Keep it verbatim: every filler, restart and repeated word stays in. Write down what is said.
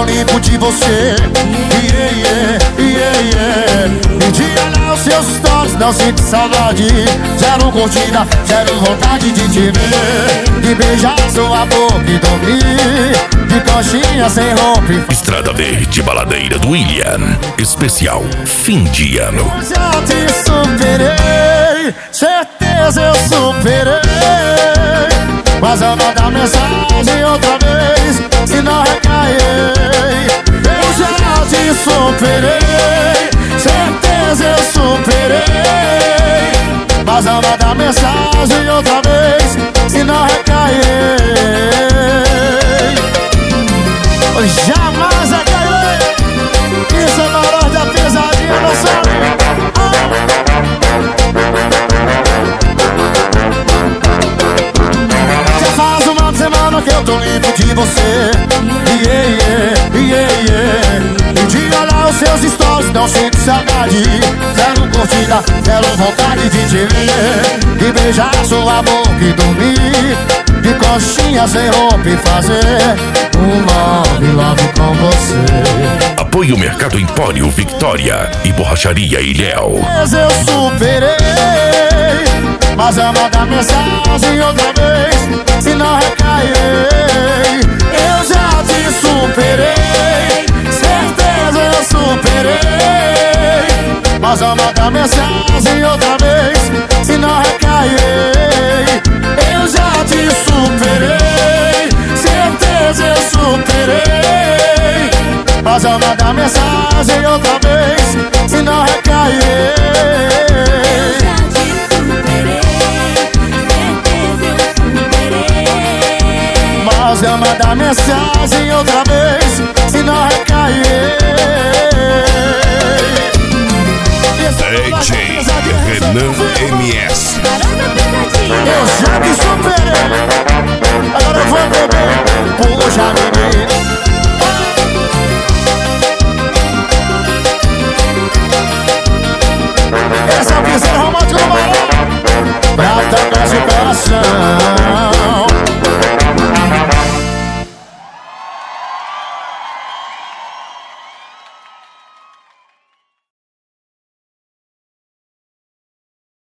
tô limpo de você. Yeah, yeah, yeah, yeah. Me diga lá os seus stories, não sinto saudade. Zero curtida, zero vontade de te ver, de beijar sua boca e dormir de conchinha sem roupa. Estrada Verde Baladeira do William, especial fim de ano. Eu já te superei, certeza eu superei. Mas eu vou dar mensagem outra vez, se não recair. Eu já te superei, certeza eu superei. Mas eu vou dar mensagem outra vez, se não recair. Jamais recairei. Isso é maior da pesadinha, não sabe? Já faz uma semana que eu tô limpo de você. Yeah, yeah, yeah, yeah. Me diga lá os seus stories, não sinto saudade. Zero curtida, zero vontade de te ver, de beijar sua boca e dormir de conchinha sem roupa e fazer um love, love com você. Apoio Mercado Empório Victoria e Borracharia Ilhéu. Mas eu superei, mas eu vou dar mensagem outra vez, se não recair. Eu já te superei, certeza eu superei. Mas eu vou dar mensagem outra vez, se não recair. Eu já te superei, certeza eu superei. Mas eu vou dar mensagem outra vez, se não recair. Eu já te superei, certeza eu superei. Mas eu vou dar mensagem outra vez, se não recair. D J Renan